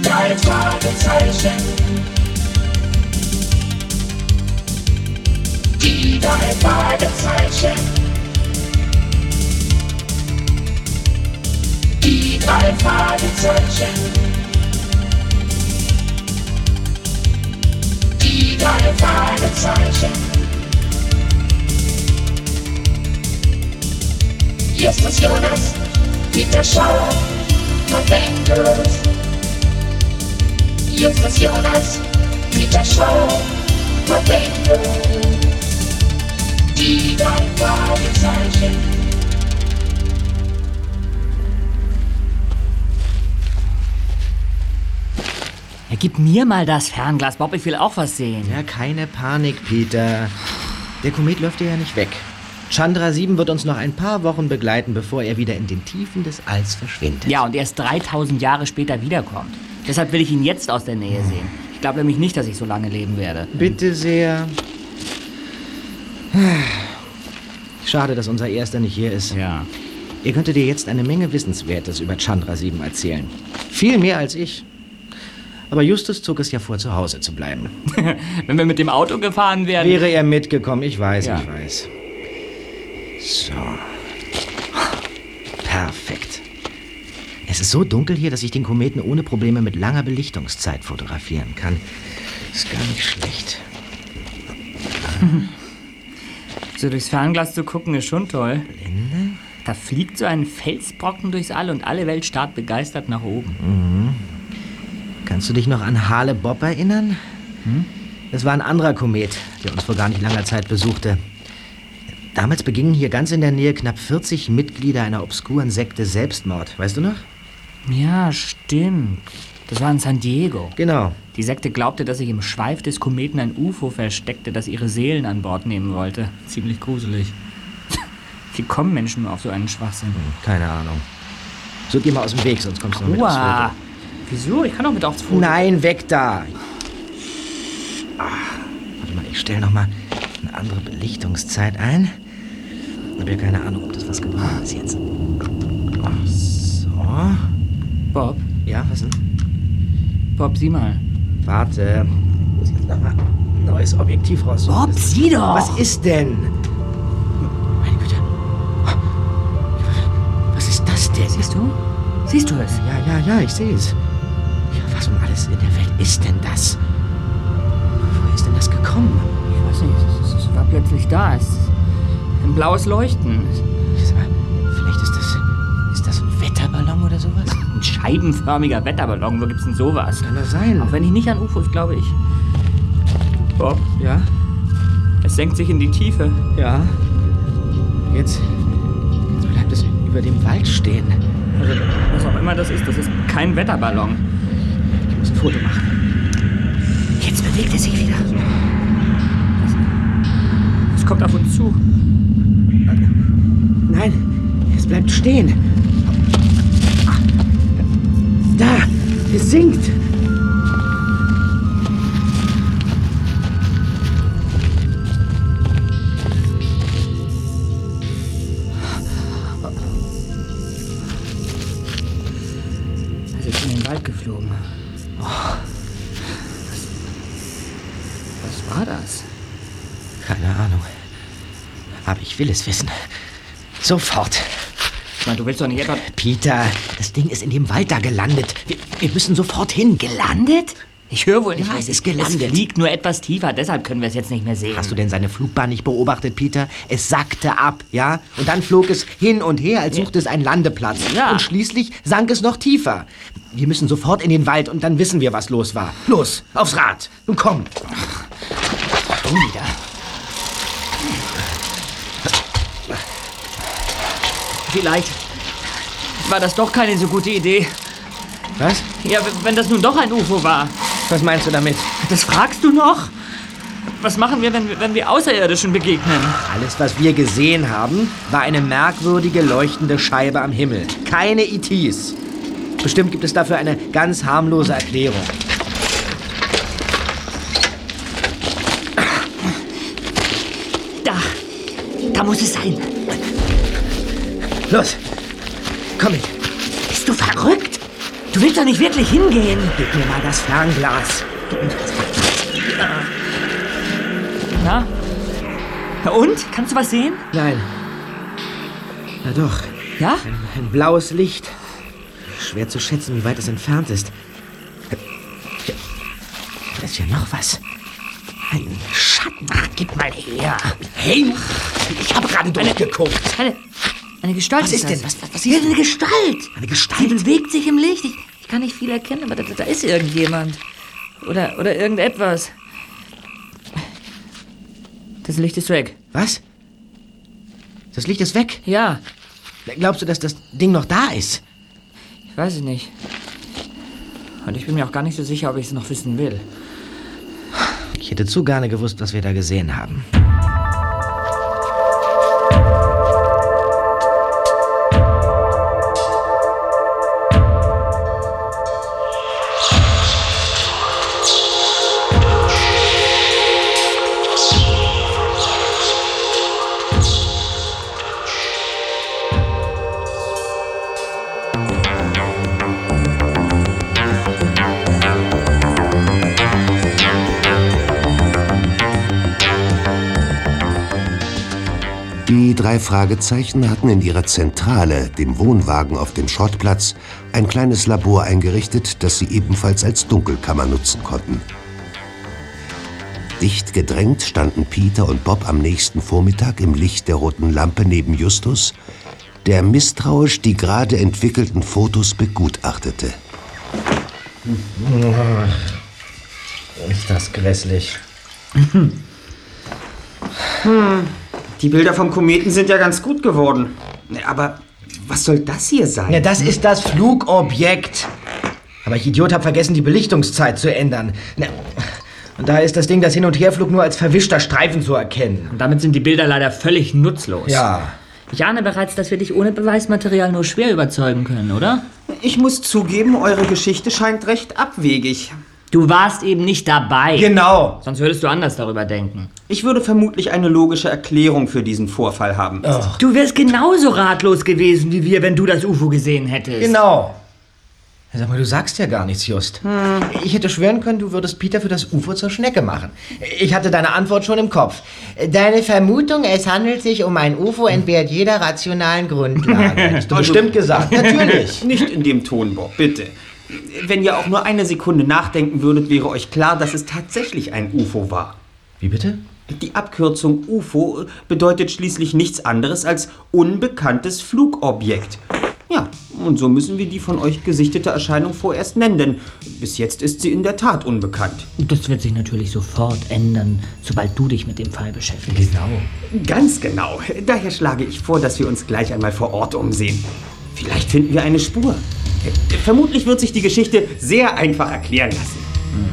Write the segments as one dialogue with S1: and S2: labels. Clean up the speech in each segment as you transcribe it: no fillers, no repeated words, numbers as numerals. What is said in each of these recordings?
S1: drei Fragezeichen. Die drei Fragezeichen. Die drei Fragezeichen. Die drei Fragezeichen. Justus Jonas, Peter Schauer und Bengels. Justus Jonas, Peter Schauer und Bengels. Die drei Fragezeichen.
S2: Ja, gib mir mal das Fernglas, Bob, ich will auch was sehen.
S3: Ja, keine Panik, Peter. Der Komet läuft ja nicht weg. Chandra 7 wird uns noch ein paar Wochen begleiten, bevor er wieder in den Tiefen des Alls verschwindet.
S2: Ja, und erst 3000 Jahre später wiederkommt. Deshalb will ich ihn jetzt aus der Nähe sehen. Ich glaube nämlich nicht, dass ich so lange leben werde.
S3: Bitte sehr. Schade, dass unser Erster nicht hier ist.
S2: Ja.
S3: Er könnte dir jetzt eine Menge Wissenswertes über Chandra 7 erzählen. Viel mehr als ich. Aber Justus zog es ja vor, zu Hause zu bleiben.
S2: Wenn wir mit dem Auto gefahren wären...
S3: Wäre er mitgekommen, ich weiß,
S2: Ja.
S3: ich weiß. So. Perfekt. Es ist so dunkel hier, dass ich den Kometen ohne Probleme mit langer Belichtungszeit fotografieren kann. Ist gar nicht schlecht.
S2: So durchs Fernglas zu gucken, ist schon toll.
S3: Blende?
S2: Da fliegt so ein Felsbrocken durchs All und alle Welt starrt begeistert nach oben.
S3: Mhm. Kannst du dich noch an Hale Bopp erinnern? Das war ein anderer Komet, der uns vor gar nicht langer Zeit besuchte. Damals begingen hier ganz in der Nähe knapp 40 Mitglieder einer obskuren Sekte Selbstmord. Weißt du noch?
S2: Ja, stimmt. Das war in San Diego.
S3: Genau.
S2: Die Sekte glaubte, dass sich im Schweif des Kometen ein UFO versteckte, das ihre Seelen an Bord nehmen wollte. Ziemlich gruselig. Wie kommen Menschen nur auf so einen Schwachsinn?
S3: Keine Ahnung. So, geh mal aus dem Weg, sonst kommst du noch mit aufs
S2: Uah.
S3: Foto.
S2: Wieso? Ich kann doch mit aufs Foto.
S3: Nein, weg da! Warte mal, ich stelle noch mal eine andere Belichtungszeit ein. Ich habe ja keine Ahnung, ob das was gebracht ist jetzt. So.
S2: Bob,
S3: Ja, was denn?
S2: Bob, sieh mal.
S3: Warte. Ich muss jetzt noch mal ein neues Objektiv raussuchen.
S2: Bob, sieh doch!
S3: Was ist denn? Meine Güte. Was ist das denn?
S2: Siehst du? Siehst du es?
S3: Ja, ich sehe es. Ja, was um alles in der Welt ist denn das? Woher ist denn das gekommen?
S2: Ich weiß nicht, es war plötzlich da. Es ist ein blaues Leuchten.
S3: Sag mal, vielleicht ist das ein Wetterballon oder sowas?
S2: Ein scheibenförmiger Wetterballon, wo gibt's denn sowas?
S3: Kann das sein?
S2: Auch wenn ich nicht an UFOs glaube, ich. Bob,
S3: Ja?
S2: es senkt sich in die Tiefe.
S3: Ja. Jetzt bleibt es über dem Wald stehen.
S2: Also, was auch immer das ist kein Wetterballon.
S3: Ich muss ein Foto machen.
S2: Jetzt bewegt er sich wieder. Es kommt auf uns zu.
S3: Nein, es bleibt stehen. Da, es sinkt.
S2: Es ist in den Wald geflogen. Was war das?
S3: Keine Ahnung. Aber ich will es wissen. Sofort.
S2: Ich meine, du willst doch nicht etwa...
S3: Peter, das Ding ist in dem Wald da gelandet. Wir müssen sofort hin.
S2: Gelandet? Ich höre wohl nicht.
S3: Ja, es ist gelandet.
S2: Es fliegt nur etwas tiefer, deshalb können wir es jetzt nicht mehr sehen.
S3: Hast du denn seine Flugbahn nicht beobachtet, Peter? Es sackte ab, ja? Und dann flog es hin und her, als suchte es einen Landeplatz.
S2: Ja.
S3: Und schließlich sank es noch tiefer. Wir müssen sofort in den Wald und dann wissen wir, was los war. Los, aufs Rad. Nun komm.
S2: Du wieder. Vielleicht war das doch keine so gute Idee.
S3: Was?
S2: Ja, wenn das nun doch ein UFO war.
S3: Was meinst du damit?
S2: Das fragst du noch? Was machen wir, wenn wir Außerirdischen begegnen?
S3: Alles, was wir gesehen haben, war eine merkwürdige leuchtende Scheibe am Himmel. Keine ETs. Bestimmt gibt es dafür eine ganz harmlose Erklärung.
S2: Da muss es sein.
S3: Los, komm mit.
S2: Bist du verrückt? Du willst doch nicht wirklich hingehen.
S3: Gib mir mal das Fernglas.
S2: Na? Na und? Kannst du was sehen?
S3: Nein. Na doch.
S2: Ja?
S3: Ein blaues Licht. Schwer zu schätzen, wie weit es entfernt ist. Da ist ja noch was. Ein Schatten.
S2: Ach, gib mal her.
S3: Hey, ich habe gerade durchgeguckt.
S2: Eine Gestalt.
S3: Was ist denn?
S2: das.
S3: Was
S2: Hier
S3: ist
S2: ist eine Gestalt.
S3: eine
S2: Die
S3: Gestalt?
S2: bewegt sich im Licht. Ich kann nicht viel erkennen, aber da ist irgendjemand. Oder irgendetwas. Das Licht ist weg.
S3: Was? Das Licht ist weg.
S2: Ja,
S3: Glaubst du, dass das Ding noch da ist?
S2: ich weiß es nicht. Und ich bin mir auch gar nicht so sicher, ob ich es noch wissen will.
S3: Ich hätte zu gerne gewusst, was wir da gesehen haben.
S4: Die 3 Fragezeichen hatten in ihrer Zentrale, dem Wohnwagen auf dem Schrottplatz, ein kleines Labor eingerichtet, das sie ebenfalls als Dunkelkammer nutzen konnten. Dicht gedrängt standen Peter und Bob am nächsten Vormittag im Licht der roten Lampe neben Justus, der misstrauisch die gerade entwickelten Fotos begutachtete.
S3: Ist das grässlich.
S5: Die Bilder vom Kometen sind ja ganz gut geworden. Aber was soll das hier sein?
S3: Ja, das ist das Flugobjekt. Aber ich Idiot habe vergessen, die Belichtungszeit zu ändern. Na, und daher ist das Ding, das Hin- und Herflug, nur als verwischter Streifen zu erkennen.
S2: Und damit sind die Bilder leider völlig nutzlos.
S3: Ja.
S2: Ich ahne bereits, dass wir dich ohne Beweismaterial nur schwer überzeugen können, oder?
S5: Ich muss zugeben, eure Geschichte scheint recht abwegig.
S2: Du warst eben nicht dabei.
S3: Genau.
S2: Sonst würdest du anders darüber denken.
S5: Ich würde vermutlich eine logische Erklärung für diesen Vorfall haben.
S2: Du wärst genauso ratlos gewesen wie wir, wenn du das UFO gesehen hättest.
S3: Genau. Sag mal, du sagst ja gar nichts, Just. Ich hätte schwören können, du würdest Peter für das UFO zur Schnecke machen. Ich hatte deine Antwort schon im Kopf. Deine Vermutung, es handelt sich um ein UFO, entbehrt jeder rationalen Grundlage. Hättest du bestimmt gesagt. Natürlich.
S5: Nicht in dem Ton, Bob, bitte. Wenn ihr auch nur eine Sekunde nachdenken würdet, wäre euch klar, dass es tatsächlich ein UFO war.
S3: Wie bitte?
S5: Die Abkürzung UFO bedeutet schließlich nichts anderes als unbekanntes Flugobjekt. Ja, und so müssen wir die von euch gesichtete Erscheinung vorerst nennen, denn bis jetzt ist sie in der Tat unbekannt.
S2: Das wird sich natürlich sofort ändern, sobald du dich mit dem Fall beschäftigst.
S3: Genau.
S5: Ganz genau. Daher schlage ich vor, dass wir uns gleich einmal vor Ort umsehen. Vielleicht finden wir eine Spur. Vermutlich wird sich die Geschichte sehr einfach erklären lassen.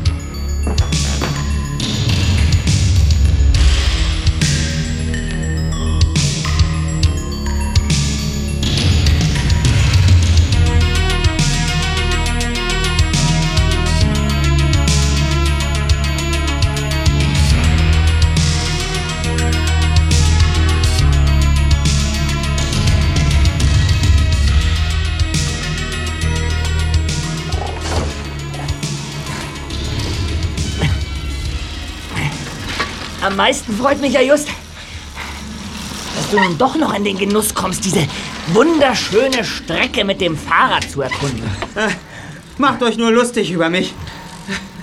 S2: Am meisten freut mich ja just, dass du nun doch noch in den Genuss kommst, diese wunderschöne Strecke mit dem Fahrrad zu erkunden.
S5: Macht euch nur lustig über mich.